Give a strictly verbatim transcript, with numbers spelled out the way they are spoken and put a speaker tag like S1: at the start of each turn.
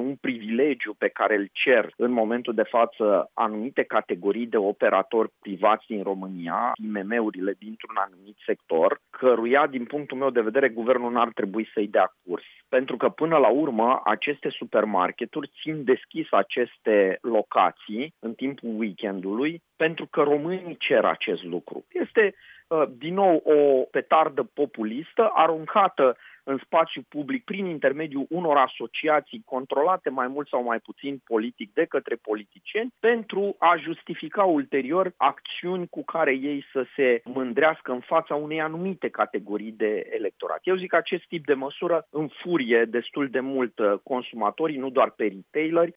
S1: un privilegiu pe care îl cer în momentul de față anumite categorii de operatori privați din România, I M M-urile dintr-un anumit sector, căruia, din punctul meu de vedere, guvernul n-ar trebui să-i dea curs. Pentru că, până la urmă, aceste supermarketuri țin deschis aceste locații în timpul weekendului, pentru că românii cer acest lucru. Este, din nou, o petardă populistă aruncată în spațiu public prin intermediul unor asociații controlate mai mult sau mai puțin politic de către politicieni pentru a justifica ulterior acțiuni cu care ei să se mândrească în fața unei anumite categorii de electorat. Eu zic că acest tip de măsură înfurie destul de mult consumatorii, nu doar pe retaileri,